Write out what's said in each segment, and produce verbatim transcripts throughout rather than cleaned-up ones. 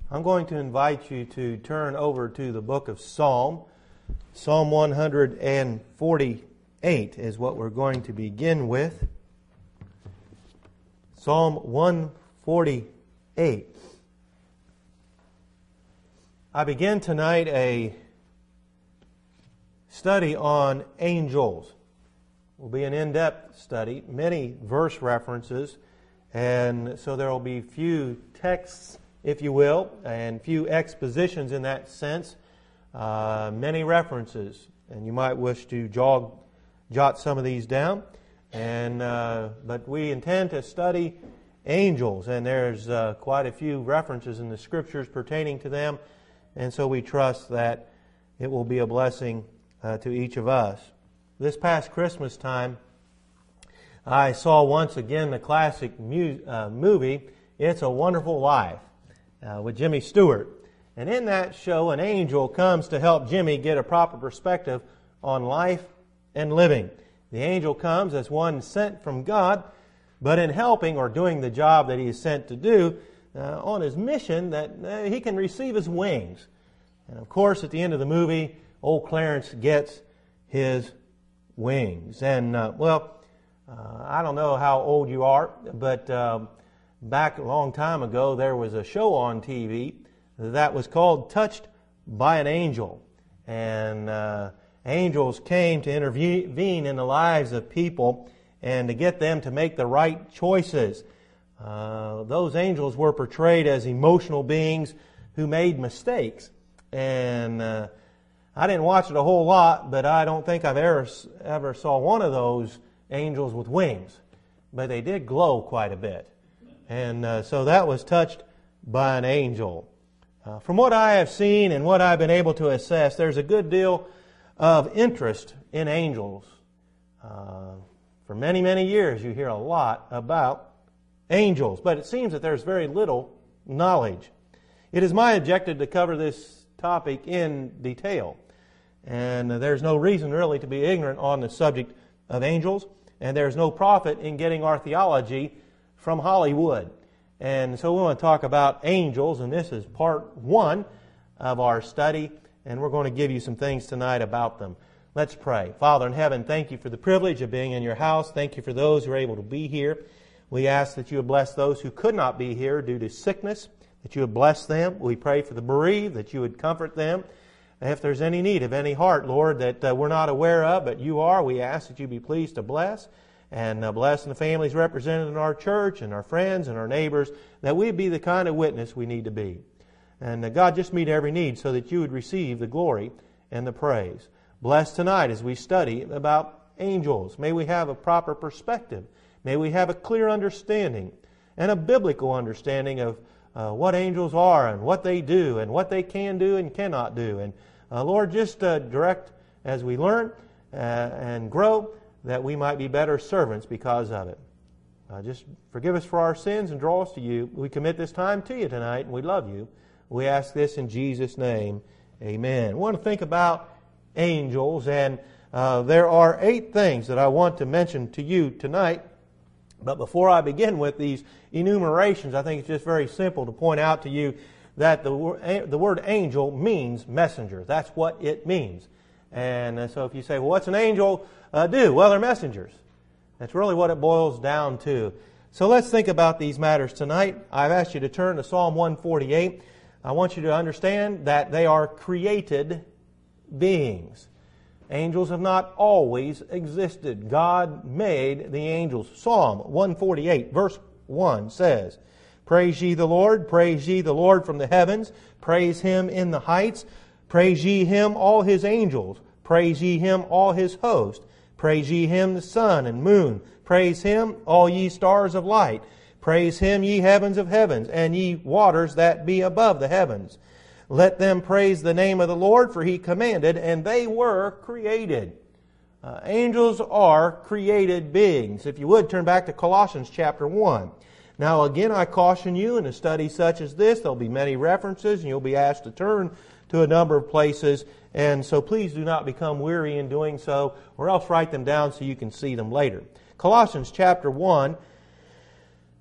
I'm going to invite you to turn over to the book of Psalm. Psalm one forty-eight is what we're going to begin with. Psalm one forty-eight. I begin tonight a study on angels. It will be an in-depth study, many verse references, and so there will be few texts, if you will, and few expositions in that sense, uh, many references. And you might wish to jog, jot some of these down. And uh, but we intend to study angels, and there's uh, quite a few references in the Scriptures pertaining to them, and so we trust that it will be a blessing uh, to each of us. This past Christmas time, I saw once again the classic mu- uh, movie, It's a Wonderful Life, uh, with Jimmy Stewart. And in that show, an angel comes to help Jimmy get a proper perspective on life and living. The angel comes as one sent from God, but in helping or doing the job that he is sent to do, uh, on his mission, that uh, he can receive his wings. And of course, at the end of the movie, old Clarence gets his wings. And, uh, well, uh, I don't know how old you are, but um, back a long time ago, there was a show on T V that was called Touched by an Angel. And uh, angels came to intervene in the lives of people and to get them to make the right choices. Uh, those angels were portrayed as emotional beings who made mistakes. And uh, I didn't watch it a whole lot, but I don't think I've ever ever saw one of those angels with wings. But they did glow quite a bit. And uh, so that was Touched by an Angel. Uh, from what I have seen and what I've been able to assess, there's a good deal of interest in angels. Uh, for many, many years you hear a lot about angels, but it seems that there's very little knowledge. It is my objective to cover this topic in detail, and there's no reason really to be ignorant on the subject of angels, and there's no profit in getting our theology from Hollywood. And so we want to talk about angels, and this is part one of our study, and we're going to give you some things tonight about them. Let's pray. Father in heaven, thank you for the privilege of being in your house. Thank you for those who are able to be here. We ask that you would bless those who could not be here due to sickness, that you would bless them. We pray for the bereaved, that you would comfort them. If there's any need of any heart, Lord, that uh, we're not aware of, but you are, we ask that you be pleased to bless. And uh, bless the families represented in our church and our friends and our neighbors, that we be the kind of witness we need to be. And uh, God, just meet every need so that you would receive the glory and the praise. Bless tonight as we study about angels. May we have a proper perspective. May we have a clear understanding and a biblical understanding of uh, what angels are and what they do and what they can do and cannot do. And uh, Lord, just uh, direct as we learn uh, and grow, that we might be better servants because of it. Uh, just forgive us for our sins and draw us to you. We commit this time to you tonight, and we love you. We ask this in Jesus' name. Amen. I want to think about angels, and uh, there are eight things that I want to mention to you tonight. But before I begin with these enumerations, I think it's just very simple to point out to you that the, the word angel means messenger. That's what it means. And uh, so if you say, well, what's an angel uh, do? Well, they're messengers. That's really what it boils down to. So let's think about these matters tonight. I've asked you to turn to Psalm one forty-eight. I want you to understand that they are created beings. Angels have not always existed. God made the angels. Psalm one forty-eight, verse one says, Praise ye the Lord, praise ye the Lord from the heavens, praise Him in the heights, praise ye Him, all His angels. Praise ye Him, all His host. Praise ye Him, the sun and moon. Praise Him, all ye stars of light. Praise Him, ye heavens of heavens, and ye waters that be above the heavens. Let them praise the name of the Lord, for He commanded, and they were created. Uh, angels are created beings. If you would, turn back to Colossians chapter one. Now again, I caution you, in a study such as this, there'll be many references, and you'll be asked to turn to a number of places. And so please do not become weary in doing so, or else write them down so you can see them later. Colossians chapter one,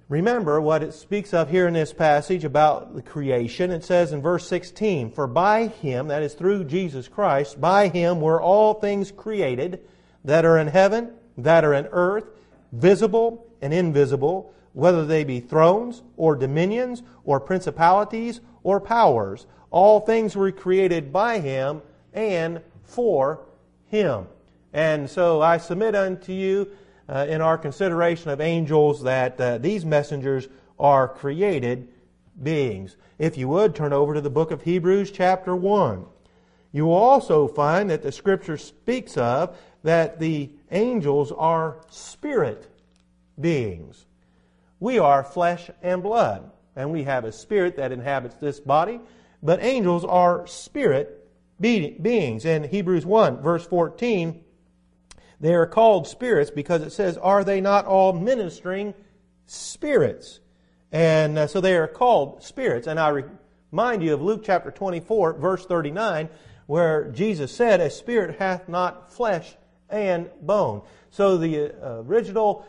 remember what it speaks of here in this passage about the creation. It says in verse sixteen, "For by Him," that is through Jesus Christ, "by Him were all things created that are in heaven, that are in earth, visible and invisible, whether they be thrones or dominions or principalities or powers. All things were created by Him and for Him." And so I submit unto you uh, in our consideration of angels that uh, these messengers are created beings. If you would, turn over to the book of Hebrews chapter one. You will also find that the Scripture speaks of that the angels are spirit beings. We are flesh and blood, and we have a spirit that inhabits this body, but angels are spirit be- beings. In Hebrews one, verse fourteen, they are called spirits because it says, "Are they not all ministering spirits?" And uh, so they are called spirits. And I remind you of Luke chapter twenty-four, verse thirty-nine, where Jesus said, "A spirit hath not flesh and bone." So the uh, original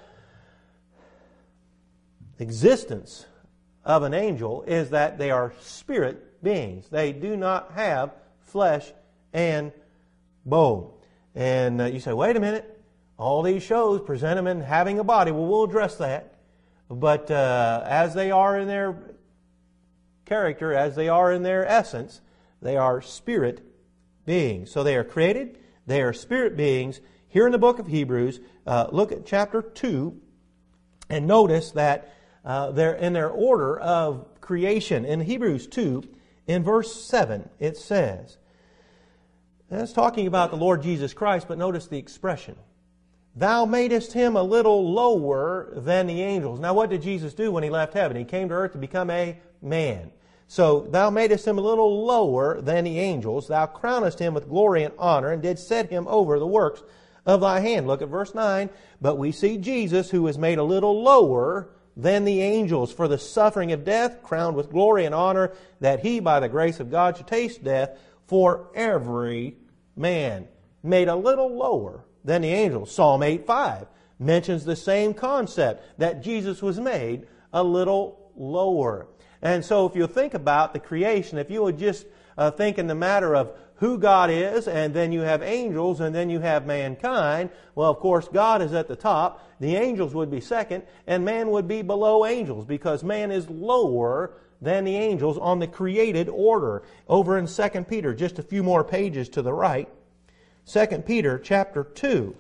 existence of an angel is that they are spirit beings. They do not have flesh and bone. And uh, you say, wait a minute, all these shows present them in having a body. Well, we'll address that. But uh, as they are in their character, as they are in their essence, they are spirit beings. So they are created, they are spirit beings. Here in the book of Hebrews, uh, look at chapter two and notice that uh, they're in their order of creation. In Hebrews two, in verse seven, it says, and it's talking about the Lord Jesus Christ, but notice the expression. "Thou madest Him a little lower than the angels." Now what did Jesus do when He left heaven? He came to earth to become a man. So, "Thou madest Him a little lower than the angels. Thou crownest Him with glory and honor, and didst set Him over the works of Thy hand." Look at verse nine. "But we see Jesus, who was made a little lower than the angels for the suffering of death, crowned with glory and honor, that He, by the grace of God, should taste death for every man." Made a little lower than the angels. Psalm eight five mentions the same concept, that Jesus was made a little lower. And so if you think about the creation, if you would just uh, think in the matter of who God is, and then you have angels, and then you have mankind, well, of course, God is at the top, the angels would be second, and man would be below angels, because man is lower than the angels on the created order. Over in Second Peter, just a few more pages to the right, Second Peter chapter two.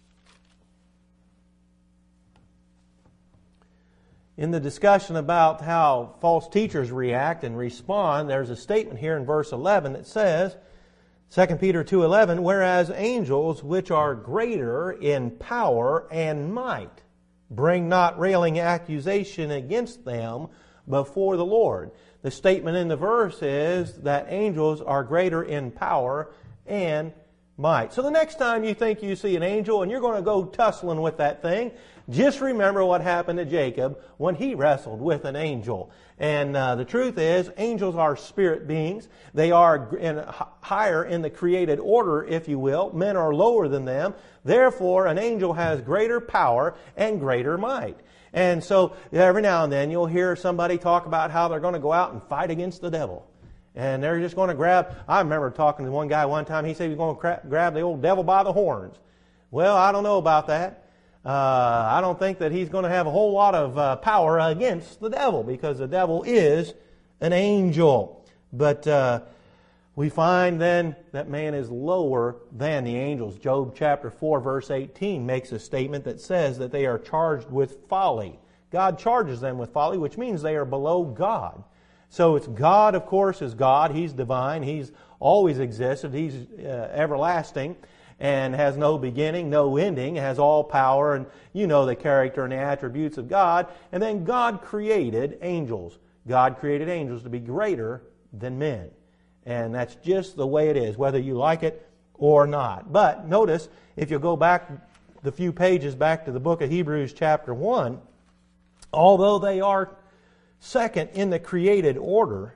In the discussion about how false teachers react and respond, there's a statement here in verse eleven that says, Second Peter two eleven, "Whereas angels which are greater in power and might bring not railing accusation against them before the Lord." The statement in the verse is that angels are greater in power and might. So the next time you think you see an angel and you're going to go tussling with that thing, just remember what happened to Jacob when he wrestled with an angel. And uh, the truth is, angels are spirit beings. They are in, higher in the created order, if you will. Men are lower than them. Therefore, an angel has greater power and greater might. And so every now and then you'll hear somebody talk about how they're going to go out and fight against the devil. And they're just going to grab, I remember talking to one guy one time, he said he was going to cra- grab the old devil by the horns. Well, I don't know about that. Uh, I don't think that he's going to have a whole lot of uh, power against the devil, because the devil is an angel. But uh, we find then that man is lower than the angels. Job chapter four verse eighteen makes a statement that says that they are charged with folly. God charges them with folly, which means they are below God. So it's God, of course, is God. He's divine. He's always existed. He's uh, everlasting and has no beginning, no ending, has all power, and you know the character and the attributes of God. And then God created angels. God created angels to be greater than men. And that's just the way it is, whether you like it or not. But notice, if you go back the few pages back to the book of Hebrews chapter one, although they are second in the created order,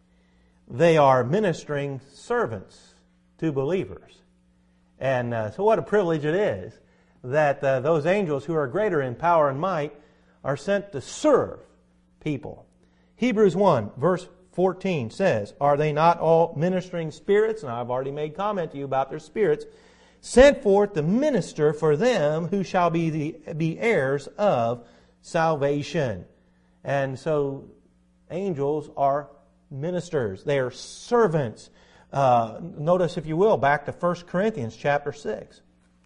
they are ministering servants to believers. And uh, so what a privilege it is that uh, those angels who are greater in power and might are sent to serve people. Hebrews one, verse fourteen says, "Are they not all ministering spirits?" And I've already made comment to you about their spirits. "Sent forth to minister for them who shall be the be heirs of salvation." And so angels are ministers. They are servants. Uh, notice, if you will, back to First Corinthians chapter six.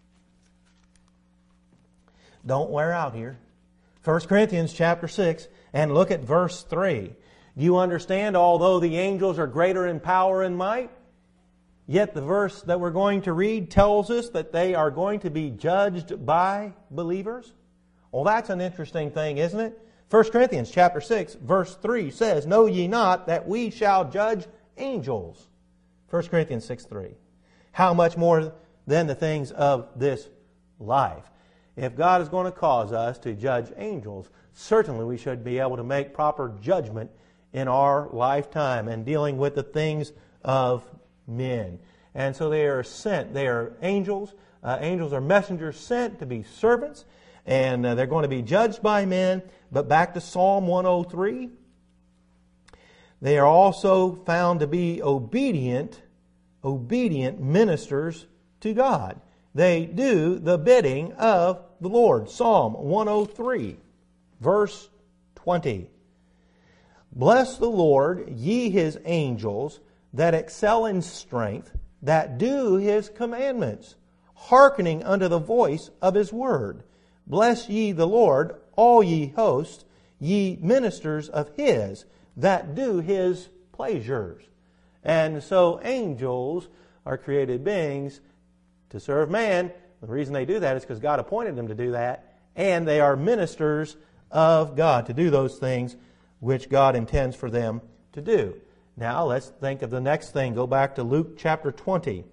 Don't wear out here. First Corinthians chapter six, and look at verse three. Do you understand, although the angels are greater in power and might, yet the verse that we're going to read tells us that they are going to be judged by believers? Well, that's an interesting thing, isn't it? First Corinthians chapter six, verse three says, "Know ye not that we shall judge angels?" First Corinthians six three. How much more than the things of this life? If God is going to cause us to judge angels, certainly we should be able to make proper judgment in our lifetime and dealing with the things of men. And so they are sent. They are angels. Uh, angels are messengers sent to be servants, and uh, they're going to be judged by men. But back to Psalm one oh three, they are also found to be obedient, obedient ministers to God. They do the bidding of the Lord. Psalm one oh three, verse twenty. "Bless the Lord, ye His angels, that excel in strength, that do His commandments, hearkening unto the voice of His word. Bless ye the Lord, all ye hosts, ye ministers of His, that do His pleasures." And so angels are created beings to serve man. The reason they do that is because God appointed them to do that, and they are ministers of God to do those things which God intends for them to do. Now let's think of the next thing. Go back to Luke chapter twenty.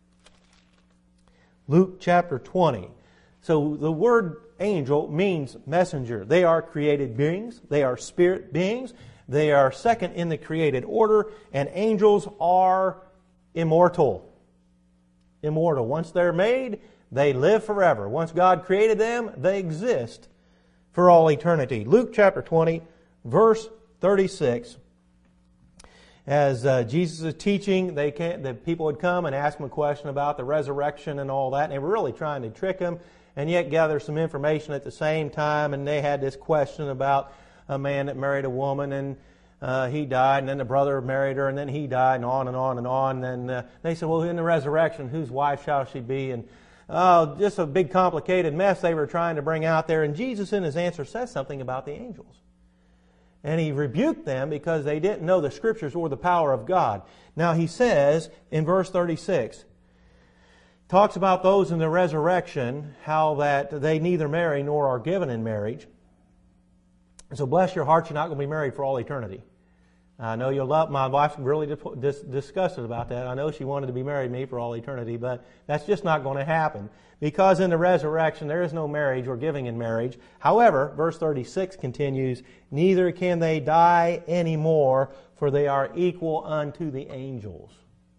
Luke chapter twenty. So the word angel means messenger. They are created beings. They are spirit beings. They are second in the created order, and angels are immortal. Immortal. Once they're made, they live forever. Once God created them, they exist for all eternity. Luke chapter twenty, verse thirty-six. As uh, Jesus is teaching, they can't, the people would come and ask him a question about the resurrection and all that, and they were really trying to trick him and yet gather some information at the same time. And they had this question about a man that married a woman, and uh, he died, and then the brother married her, and then he died, and on and on and on. And uh, they said, well, in the resurrection, whose wife shall she be? And oh, just a big complicated mess they were trying to bring out there. And Jesus in his answer says something about the angels. And he rebuked them because they didn't know the Scriptures or the power of God. Now he says in verse thirty-six, talks about those in the resurrection, how that they neither marry nor are given in marriage. So bless your heart, you're not going to be married for all eternity. I know you'll love, my wife really dis- disgusted about that. I know she wanted to be married to me for all eternity, but that's just not going to happen. Because in the resurrection there is no marriage or giving in marriage. However, verse thirty-six continues, neither can they die anymore, for they are equal unto the angels.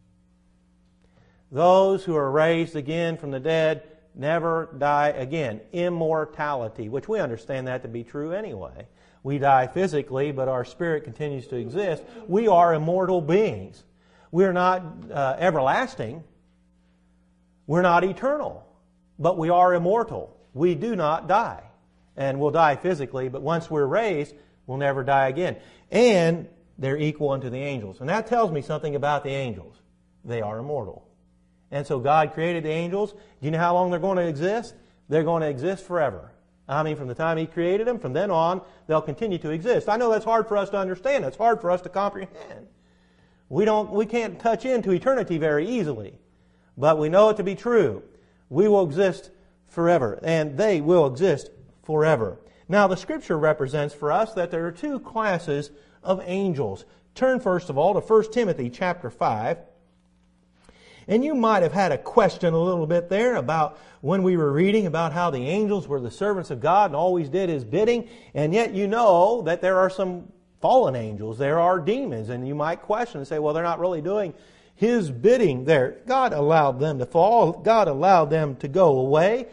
Those who are raised again from the dead never die again. Immortality, which we understand that to be true anyway. We die physically, but our spirit continues to exist. We are immortal beings. We're not uh, everlasting. We're not eternal. But we are immortal. We do not die. And we'll die physically, but once we're raised, we'll never die again. And they're equal unto the angels. And that tells me something about the angels. They are immortal. And so God created the angels. Do you know how long they're going to exist? They're going to exist forever. I mean, from the time He created them, from then on, they'll continue to exist. I know that's hard for us to understand. It's hard for us to comprehend. We don't, we can't touch into eternity very easily. But we know it to be true. We will exist forever, and they will exist forever. Now, the Scripture represents for us that there are two classes of angels. Turn first of all to First Timothy chapter five. And you might have had a question a little bit there about when we were reading about how the angels were the servants of God and always did His bidding. And yet you know that there are some fallen angels. There are demons. And you might question and say, well, they're not really doing His bidding there. God allowed them to fall. God allowed them to go away.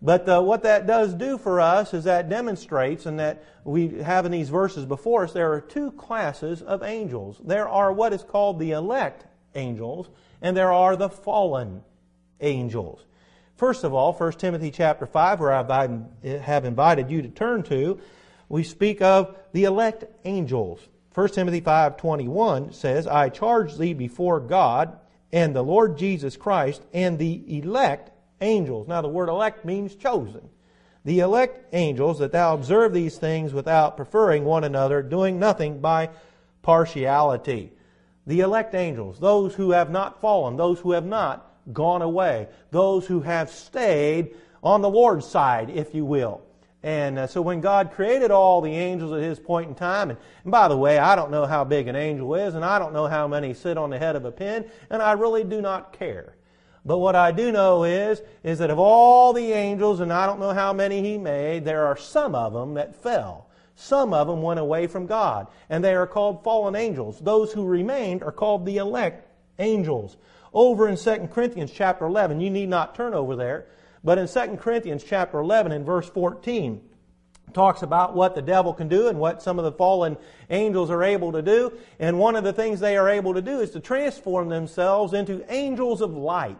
But uh, what that does do for us is that demonstrates, and that we have in these verses before us, there are two classes of angels. There are what is called the elect angels, and there are the fallen angels. First of all, First Timothy chapter five, where I have invited you to turn to, we speak of the elect angels. First Timothy five twenty-one says, I charge thee before God and the Lord Jesus Christ and the elect angels. Now the word elect means chosen. The elect angels, that thou observe these things without preferring one another, doing nothing by partiality. The elect angels, those who have not fallen, those who have not gone away, those who have stayed on the Lord's side, if you will. And uh, so when God created all the angels at His point in time, and, and by the way, I don't know how big an angel is, and I don't know how many sit on the head of a pin, and I really do not care. But what I do know is, is that of all the angels, and I don't know how many He made, there are some of them that fell. Some of them went away from God, and they are called fallen angels. Those who remained are called the elect angels. Over in Second Corinthians chapter eleven, you need not turn over there, but in Second Corinthians chapter eleven and verse fourteen, talks about what the devil can do and what some of the fallen angels are able to do. And one of the things they are able to do is to transform themselves into angels of light.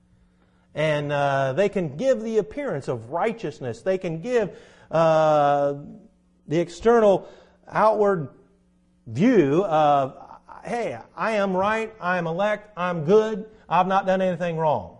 And uh, they can give the appearance of righteousness. They can give uh, the external outward view of, hey, I am right, I am elect, I'm good, I've not done anything wrong.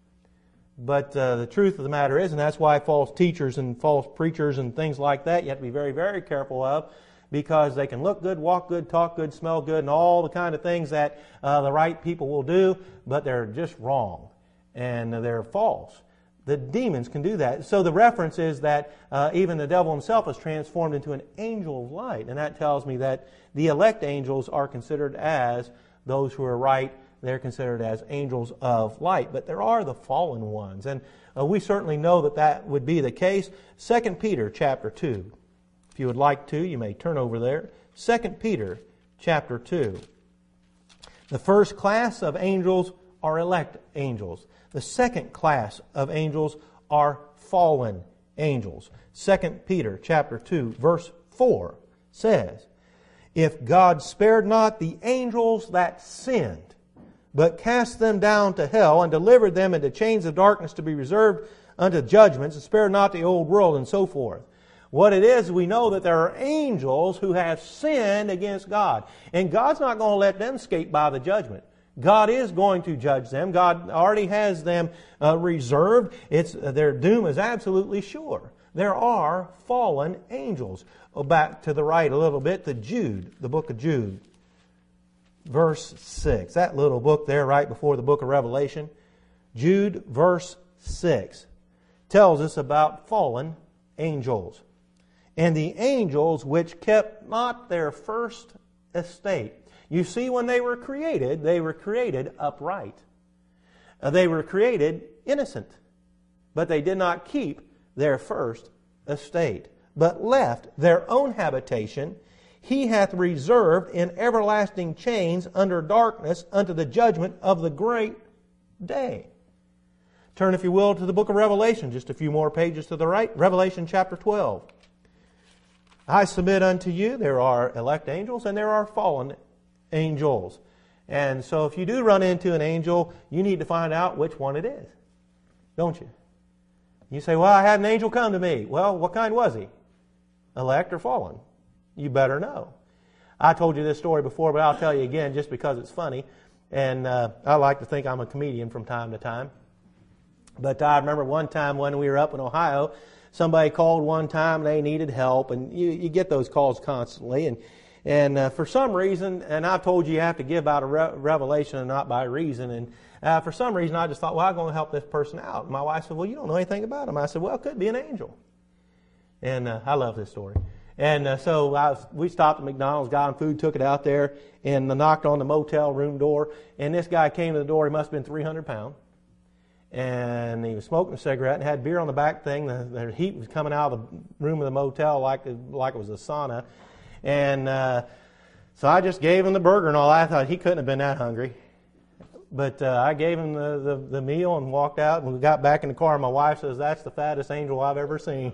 But uh, the truth of the matter is, and that's why false teachers and false preachers and things like that, you have to be very, very careful of, because they can look good, walk good, talk good, smell good, and all the kind of things that uh, the right people will do, but they're just wrong, and they're false. The demons can do that. So the reference is that uh, even the devil himself is transformed into an angel of light. And that tells me that the elect angels are considered as those who are right. They're considered as angels of light. But there are the fallen ones. And uh, we certainly know that that would be the case. Second Peter chapter two. If you would like to, you may turn over there. Second Peter chapter two. The first class of angels are elect angels. The second class of angels are fallen angels. Second Peter chapter two, verse four says, If God spared not the angels that sinned, but cast them down to hell, and delivered them into chains of darkness to be reserved unto judgments, and spared not the old world, and so forth. What it is, we know that there are angels who have sinned against God. And God's not going to let them escape by the judgment. God is going to judge them. God already has them uh, reserved. It's uh, their doom is absolutely sure. There are fallen angels. Oh, back to the right a little bit to Jude, the book of Jude, verse six. That little book there right before the book of Revelation. Jude, verse six, tells us about fallen angels. And the angels which kept not their first estate. You see, when they were created, they were created upright. Uh, they were created innocent. But they did not keep their first estate, but left their own habitation. He hath reserved in everlasting chains under darkness unto the judgment of the great day. Turn, if you will, to the book of Revelation, just a few more pages to the right. Revelation chapter twelve. I submit unto you, there are elect angels and there are fallen angels. And so if you do run into an angel, you need to find out which one it is. Don't you? You say, well, I had an angel come to me. Well, what kind was he? Elect or fallen? You better know. I told you this story before, but I'll tell you again just because it's funny. And uh, I like to think I'm a comedian from time to time. But I remember one time when we were up in Ohio, somebody called one time and they needed help. And you, you get those calls constantly. And And uh, for some reason, and I've told you you have to give out a re- revelation and not by reason. And uh, for some reason, I just thought, well, I'm going to help this person out. And my wife said, well, you don't know anything about him. I said, well, it could be an angel. And uh, I love this story. And uh, so I was, we stopped at McDonald's, got him food, took it out there, and knocked on the motel room door. And this guy came to the door. He must have been three hundred pounds. And he was smoking a cigarette and had beer on the back thing. The, the heat was coming out of the room of the motel like, like it was a sauna. And uh, so I just gave him the burger and all that. I thought he couldn't have been that hungry. But uh, I gave him the, the, the meal and walked out, and we got back in the car, and my wife says, that's the fattest angel I've ever seen.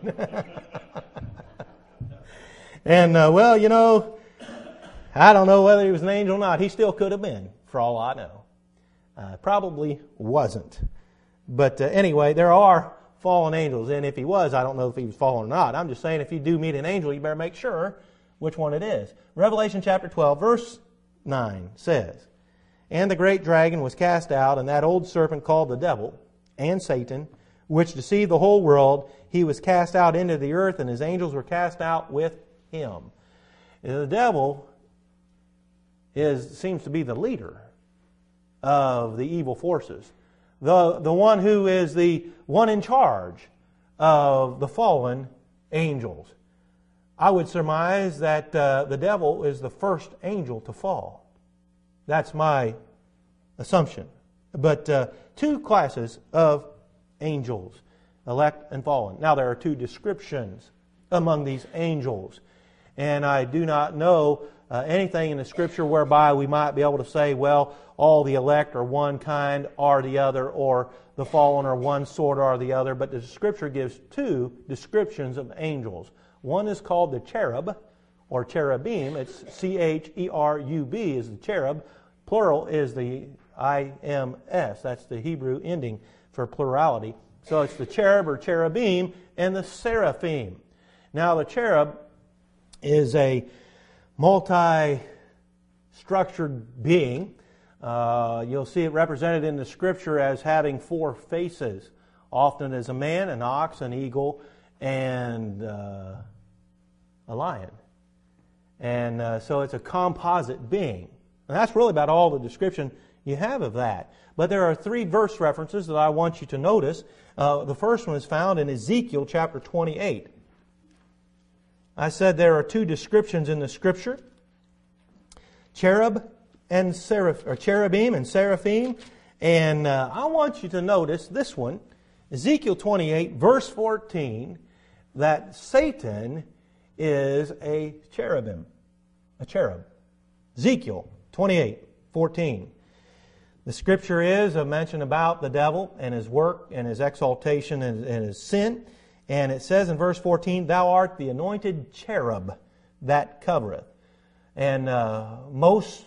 And, uh, well, you know, I don't know whether he was an angel or not. He still could have been, for all I know. Uh, probably wasn't. But uh, anyway, there are fallen angels, and if he was, I don't know if he was fallen or not. I'm just saying if you do meet an angel, you better make sure which one it is. Revelation chapter twelve, verse nine says, and the great dragon was cast out, and that old serpent called the devil and Satan, which deceived the whole world. He was cast out into the earth, and his angels were cast out with him. The devil is seems to be the leader of the evil forces. The, the one who is the one in charge of the fallen angels. I would surmise that uh, the devil is the first angel to fall. That's my assumption. But uh, two classes of angels, elect and fallen. Now there are two descriptions among these angels. And I do not know uh, anything in the Scripture whereby we might be able to say, well, all the elect are one kind or the other, or the fallen are one sort or the other. But the Scripture gives two descriptions of angels. One is called the cherub, or cherubim. It's C H E R U B is the cherub. Plural is the I M S. That's the Hebrew ending for plurality. So it's the cherub or cherubim and the seraphim. Now the cherub is a multi-structured being. Uh, you'll see it represented in the Scripture as having four faces, often as a man, an ox, an eagle, and uh, a lion. And uh, so it's a composite being. And that's really about all the description you have of that. But there are three verse references that I want you to notice. Uh, the first one is found in Ezekiel chapter twenty-eight. I said there are two descriptions in the Scripture. Cherub and seraph, or cherubim and seraphim. And uh, I want you to notice this one, Ezekiel twenty-eight, verse fourteen, that Satan is a cherubim, a cherub. Ezekiel twenty-eight, fourteen. The Scripture is a mention about the devil and his work and his exaltation and, and his sin. And it says in verse fourteen, thou art the anointed cherub that covereth. And uh, most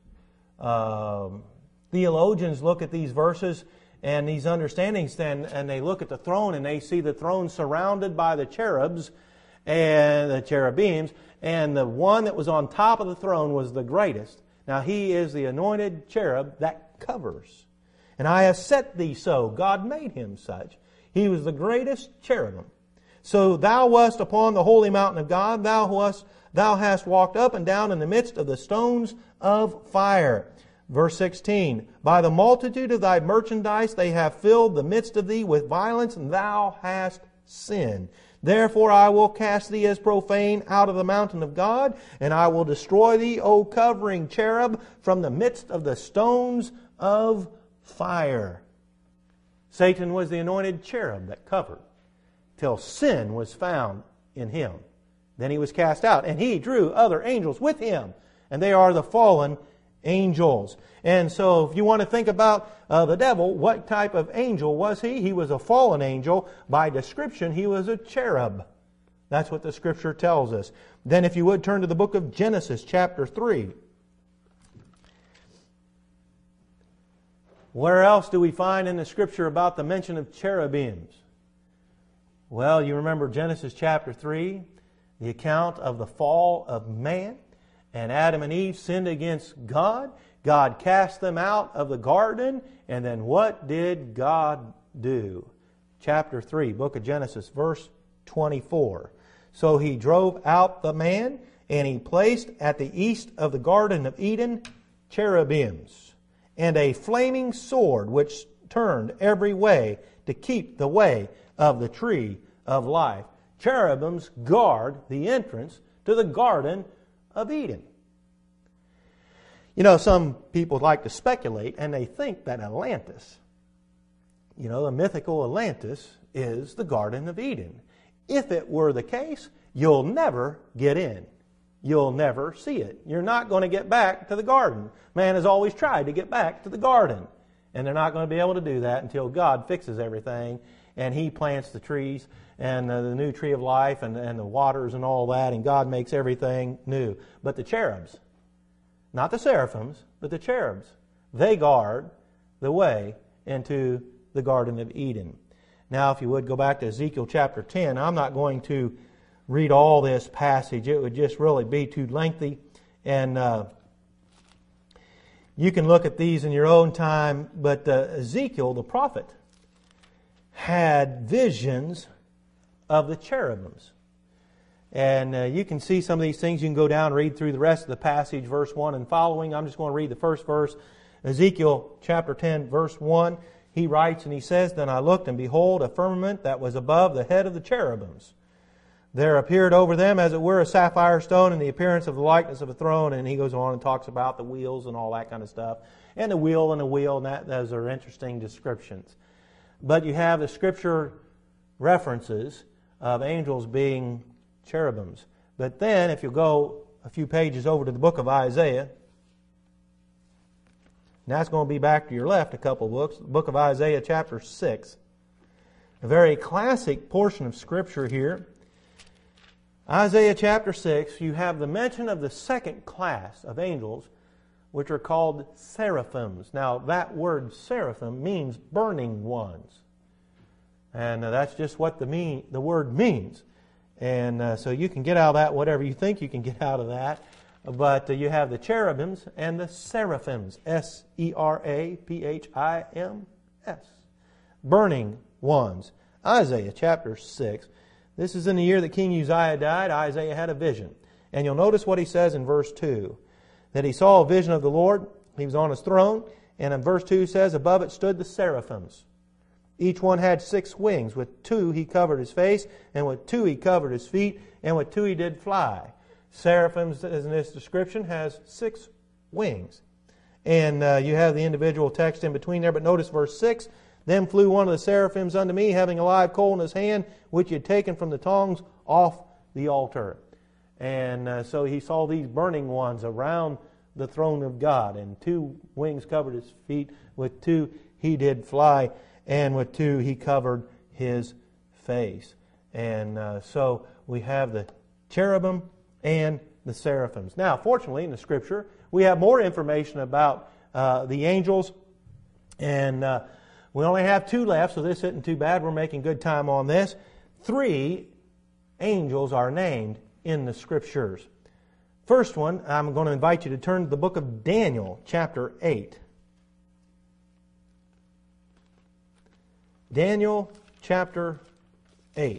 uh, theologians look at these verses and these understandings, and, and they look at the throne and they see the throne surrounded by the cherubs and the cherubims, and the one that was on top of the throne was the greatest. Now he is the anointed cherub that covers. And I have set thee so. God made him such. He was the greatest cherubim. So thou wast upon the holy mountain of God. Thou wast, thou hast walked up and down in the midst of the stones of fire. Verse sixteen, by the multitude of thy merchandise they have filled the midst of thee with violence, and thou hast sinned. Therefore I will cast thee as profane out of the mountain of God, and I will destroy thee, O covering cherub, from the midst of the stones of fire. Satan was the anointed cherub that covered till sin was found in him. Then he was cast out, and he drew other angels with him, and they are the fallen angels. And so if you want to think about uh, the devil, what type of angel was he? He was a fallen angel. By description, he was a cherub. That's what the Scripture tells us. Then if you would turn to the book of Genesis chapter three. Where else do we find in the Scripture about the mention of cherubims? Well, you remember Genesis chapter three, the account of the fall of man. And Adam and Eve sinned against God. God cast them out of the garden. And then what did God do? Chapter three, book of Genesis, verse twenty-four. So he drove out the man, and he placed at the east of the Garden of Eden cherubims, and a flaming sword which turned every way to keep the way of the tree of life. Cherubims guard the entrance to the Garden of Eden. You know, some people like to speculate, and they think that Atlantis, you know, the mythical Atlantis, is the Garden of Eden. If it were the case, you'll never get in. You'll never see it. You're not going to get back to the garden. Man has always tried to get back to the garden. And they're not going to be able to do that until God fixes everything and He plants the trees and uh, the new tree of life and, and the waters and all that, and God makes everything new. But the cherubs, not the seraphims, but the cherubs, they guard the way into the Garden of Eden. Now, if you would go back to Ezekiel chapter ten, I'm not going to read all this passage. It would just really be too lengthy. And uh, you can look at these in your own time. But uh, Ezekiel, the prophet, had visions of the cherubims. And uh, you can see some of these things. You can go down and read through the rest of the passage, verse one and following. I'm just going to read the first verse. Ezekiel chapter ten, verse one. He writes and he says, "Then I looked, and behold, a firmament that was above the head of the cherubims. There appeared over them, as it were, a sapphire stone, in the appearance of the likeness of a throne." And he goes on and talks about the wheels and all that kind of stuff. And the wheel and the wheel, and that, those are interesting descriptions. But you have the Scripture references of angels being cherubims. But then, if you go a few pages over to the book of Isaiah, now it's going to be back to your left a couple of books. The book of Isaiah chapter six. A very classic portion of Scripture here. Isaiah chapter six, you have the mention of the second class of angels, which are called seraphims. Now, that word seraphim means burning ones. And uh, that's just what the mean the word means. And uh, so you can get out of that whatever you think you can get out of that. But uh, you have the cherubims and the seraphims. S E R A P H I M S. Burning ones. Isaiah chapter six. This is in the year that King Uzziah died. Isaiah had a vision. And you'll notice what he says in verse two. That he saw a vision of the Lord. He was on his throne. And in verse two says, above it stood the seraphims. Each one had six wings. With two he covered his face, and with two he covered his feet, and with two he did fly. Seraphims, as in this description, has six wings. And uh, you have the individual text in between there. But notice verse six. Then flew one of the seraphims unto me, having a live coal in his hand, which he had taken from the tongs off the altar. And uh, so he saw these burning ones around the throne of God. And two wings covered his feet. With two he did fly. And with two he covered his face. And uh, so we have the cherubim and the seraphims. Now, fortunately, in the Scripture, we have more information about uh, the angels. And uh, we only have two left, so this isn't too bad. We're making good time on this. Three angels are named in the Scriptures. First one, I'm going to invite you to turn to the book of Daniel, chapter eight. Daniel, chapter eight.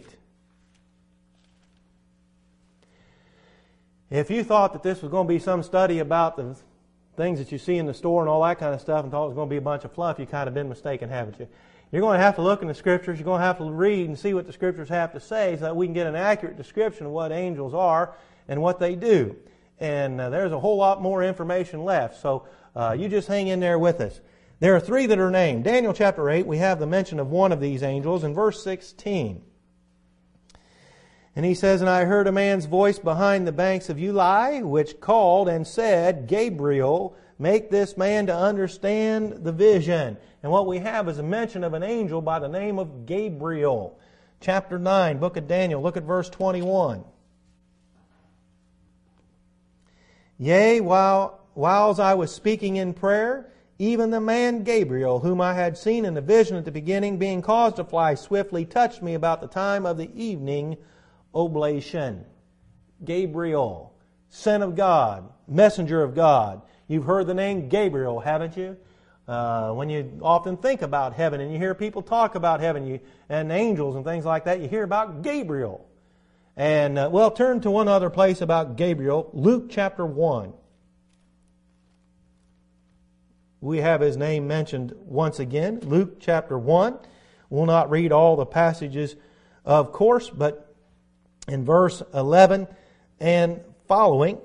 If you thought that this was going to be some study about the things that you see in the store and all that kind of stuff and thought it was going to be a bunch of fluff, you've kind of been mistaken, haven't you? You're going to have to look in the Scriptures. You're going to have to read and see what the Scriptures have to say so that we can get an accurate description of what angels are and what they do. And uh, there's a whole lot more information left. So uh, you just hang in there with us. There are three that are named. Daniel chapter eight, we have the mention of one of these angels in verse sixteen. And he says, And I heard a man's voice behind the banks of Ulai, which called and said, Gabriel, make this man to understand the vision. And what we have is a mention of an angel by the name of Gabriel. Chapter nine, book of Daniel, look at verse twenty-one. Yea, while whiles I was speaking in prayer, even the man Gabriel, whom I had seen in the vision at the beginning, being caused to fly swiftly, touched me about the time of the evening oblation. Gabriel, Son of God, Messenger of God. You've heard the name Gabriel, haven't you? Uh, when you often think about heaven and you hear people talk about heaven you, and angels and things like that, you hear about Gabriel. And, uh, well, turn to one other place about Gabriel, Luke chapter one. We have his name mentioned once again, Luke chapter one. We'll not read all the passages, of course, but in verse eleven and following,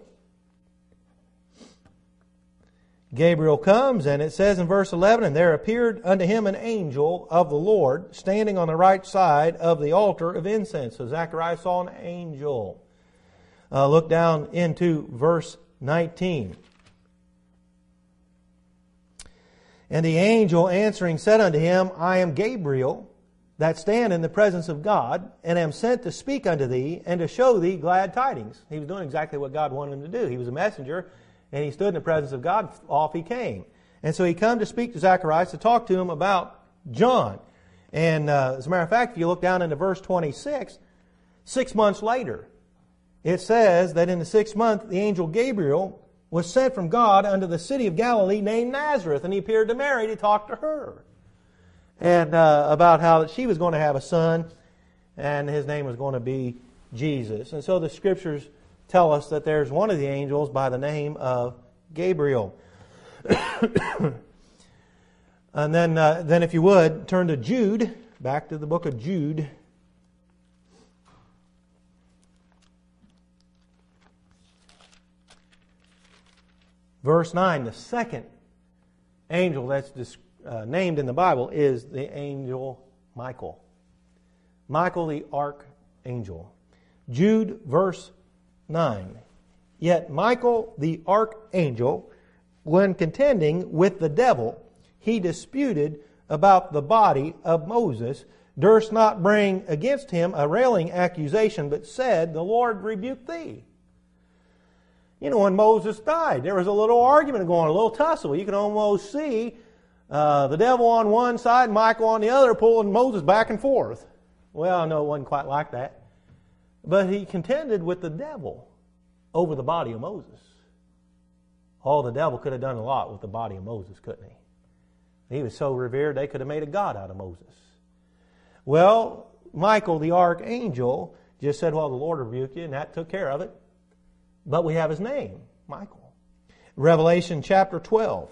Gabriel comes, and it says in verse eleven, And there appeared unto him an angel of the Lord, standing on the right side of the altar of incense. So Zechariah saw an angel. Uh, look down into verse nineteen. And the angel answering said unto him, I am Gabriel, that stand in the presence of God, and am sent to speak unto thee, and to show thee glad tidings. He was doing exactly what God wanted him to do. He was a messenger, and he stood in the presence of God, off he came. And so he come to speak to Zacharias, to talk to him about John. And uh, as a matter of fact, if you look down into verse twenty-six, six months later, it says that in the sixth month, the angel Gabriel was sent from God unto the city of Galilee named Nazareth, and he appeared to Mary to talk to her. And uh, about how she was going to have a son, and his name was going to be Jesus. And so the Scriptures tell us that there's one of the angels by the name of Gabriel. And then, uh, then if you would, turn to Jude, back to the book of Jude. Verse nine, the second angel that's uh, named in the Bible is the angel Michael. Michael the archangel. Jude, verse nine. Yet Michael the archangel, when contending with the devil, he disputed about the body of Moses, durst not bring against him a railing accusation, but said, the Lord rebuke thee. You know, when Moses died, there was a little argument going, a little tussle. You can almost see uh, the devil on one side, Michael on the other, pulling Moses back and forth. Well, I know it wasn't quite like that. But he contended with the devil over the body of Moses. Oh, the devil could have done a lot with the body of Moses, couldn't he? He was so revered, they could have made a god out of Moses. Well, Michael, the archangel, just said, well, the Lord rebuke you, and that took care of it. But we have his name, Michael. Revelation chapter twelve.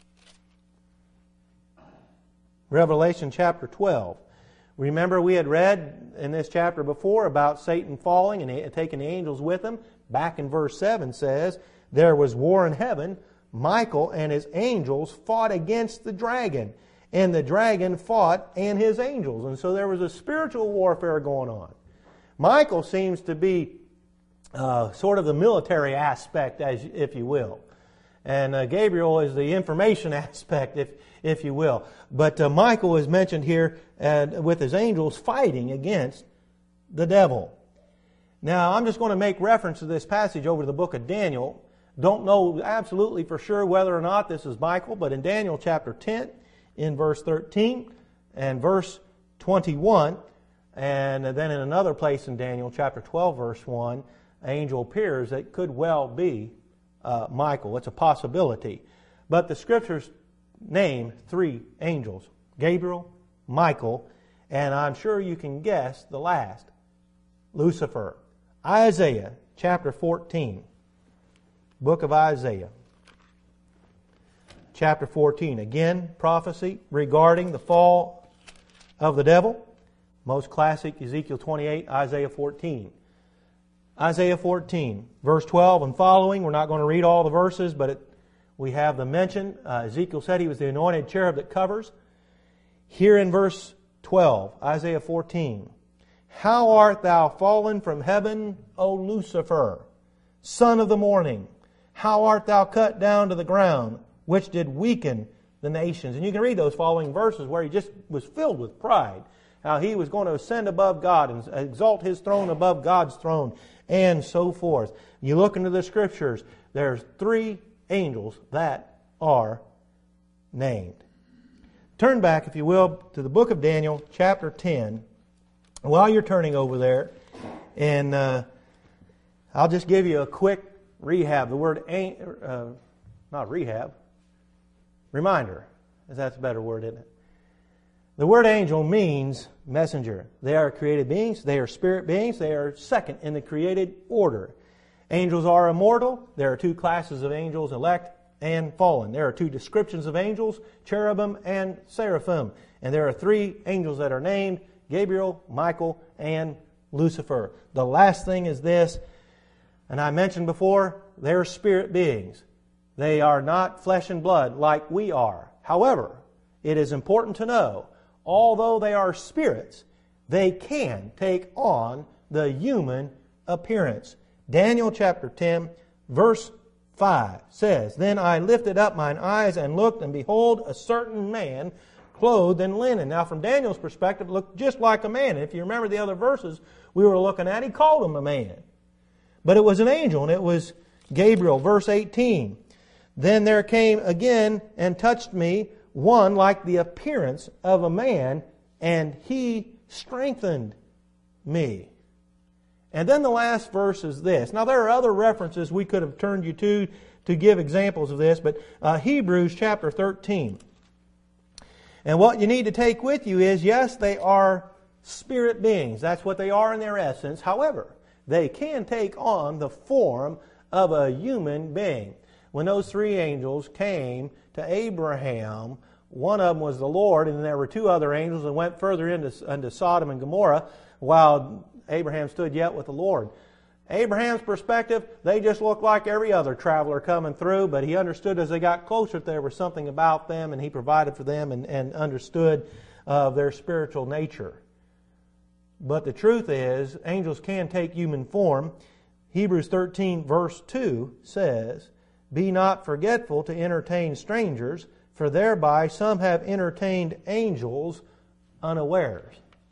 Revelation chapter twelve. Remember, we had read in this chapter before about Satan falling and taking the angels with him. Back in verse seven says, there was war in heaven. Michael and his angels fought against the dragon, and the dragon fought and his angels. And so there was a spiritual warfare going on. Michael seems to be uh, sort of the military aspect, as if you will. And uh, Gabriel is the information aspect, if if you will. But uh, Michael is mentioned here uh, with his angels fighting against the devil. Now, I'm just going to make reference to this passage over to the book of Daniel. Don't know absolutely for sure whether or not this is Michael, but in Daniel chapter ten, in verse thirteen and verse twenty-one, and then in another place in Daniel chapter twelve, verse one, an angel appears that could well be uh, Michael. It's a possibility. But the Scriptures name three angels, Gabriel, Michael, and I'm sure you can guess the last, Lucifer. Isaiah chapter fourteen. Book of Isaiah, chapter fourteen. Again, prophecy regarding the fall of the devil. Most classic, Ezekiel twenty-eight, Isaiah fourteen. Isaiah fourteen, verse twelve and following. We're not going to read all the verses, but it, we have the mention. Uh, Ezekiel said he was the anointed cherub that covers. Here in verse twelve, Isaiah fourteen. How art thou fallen from heaven, O Lucifer, son of the morning? How art thou cut down to the ground, which did weaken the nations? And you can read those following verses where he just was filled with pride. How he was going to ascend above God and exalt his throne above God's throne, and so forth. You look into the Scriptures, there's three angels that are named. Turn back, if you will, to the book of Daniel, chapter ten. While you're turning over there, and uh, I'll just give you a quick rehab. The word, uh, not rehab, reminder. That's a better word, isn't it? The word angel means messenger. They are created beings. They are spirit beings. They are second in the created order. Angels are immortal. There are two classes of angels, elect and fallen. There are two descriptions of angels, cherubim and seraphim. And there are three angels that are named, Gabriel, Michael, and Lucifer. The last thing is this, and I mentioned before, they're spirit beings. They are not flesh and blood like we are. However, it is important to know, although they are spirits, they can take on the human appearance. Daniel chapter ten, verse five says, Then I lifted up mine eyes and looked, and behold, a certain man clothed in linen. Now, from Daniel's perspective, it looked just like a man. And if you remember the other verses we were looking at, he called him a man. But it was an angel, and it was Gabriel. Verse eighteen. Then there came again and touched me one like the appearance of a man, and he strengthened me. And then the last verse is this. Now, there are other references we could have turned you to to give examples of this, but uh, Hebrews chapter thirteen. And what you need to take with you is, yes, they are spirit beings. That's what they are in their essence. However, they can take on the form of a human being. When those three angels came to Abraham, one of them was the Lord, and there were two other angels that went further into, into Sodom and Gomorrah while Abraham stood yet with the Lord. Abraham's perspective, they just looked like every other traveler coming through, but he understood as they got closer that there was something about them, and he provided for them and, and understood uh, their spiritual nature. But the truth is, angels can take human form. Hebrews thirteen verse two says, Be not forgetful to entertain strangers, for thereby some have entertained angels unawares.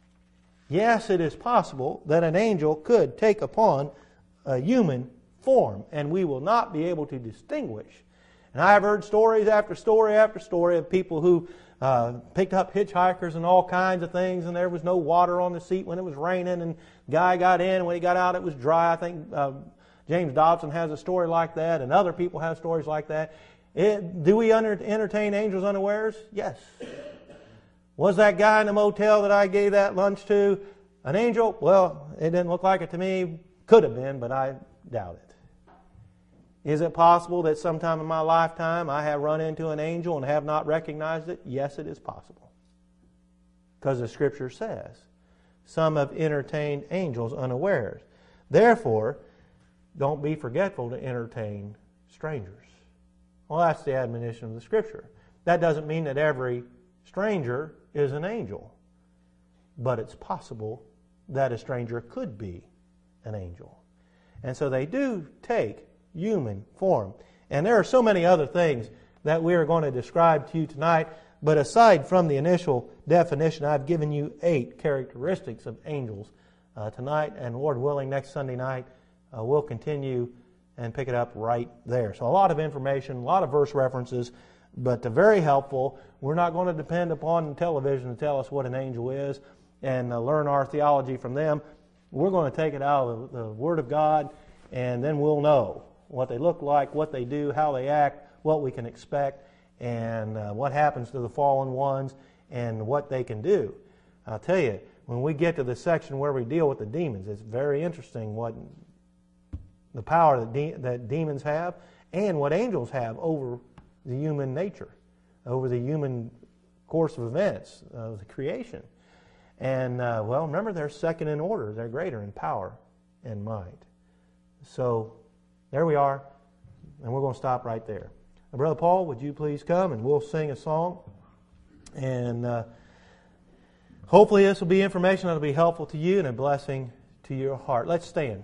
Yes, it is possible that an angel could take upon a human form, and we will not be able to distinguish. And I have heard stories after story after story of people who uh, picked up hitchhikers and all kinds of things, and there was no water on the seat when it was raining, and guy got in, and when he got out it was dry. I think uh, James Dobson has a story like that, and other people have stories like that. It, do we under, entertain angels unawares? Yes. Was that guy in the motel that I gave that lunch to an angel? Well, it didn't look like it to me. Could have been, but I doubt it. Is it possible that sometime in my lifetime I have run into an angel and have not recognized it? Yes, it is possible. Because the Scripture says, some have entertained angels unawares. Therefore, don't be forgetful to entertain strangers. Well, that's the admonition of the Scripture. That doesn't mean that every stranger is an angel. But it's possible that a stranger could be an angel. And so they do take human form. And there are so many other things that we are going to describe to you tonight. But aside from the initial definition, I've given you eight characteristics of angels uh, tonight. And Lord willing, next Sunday night, uh, we'll continue and pick it up right there. So a lot of information, a lot of verse references, but uh, very helpful. We're not going to depend upon television to tell us what an angel is and uh, learn our theology from them. We're going to take it out of the Word of God, and then we'll know what they look like, what they do, how they act, what we can expect, and uh, what happens to the fallen ones, and what they can do. I'll tell you, when we get to the section where we deal with the demons, it's very interesting what the power that, de- that demons have and what angels have over the human nature, over the human course of events of the creation. And, uh, well, remember, they're second in order. They're greater in power and might. So, there we are, and we're going to stop right there. Now, Brother Paul, would you please come, and we'll sing a song. And uh, hopefully this will be information that will be helpful to you and a blessing to your heart. Let's stand.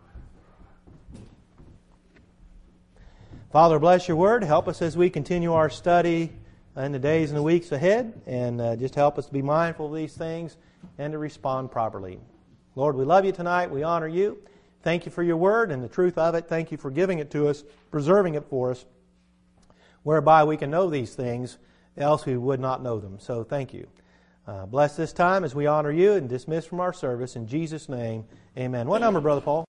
Father, bless your word. Help us as we continue our study in the days and the weeks ahead, and uh, just help us to be mindful of these things and to respond properly. Lord, we love you tonight. We honor you. Thank you for your word and the truth of it. Thank you for giving it to us, preserving it for us, whereby we can know these things, else we would not know them. So thank you. Uh, bless this time as we honor you and dismiss from our service. In Jesus' name, amen. What number, Brother Paul?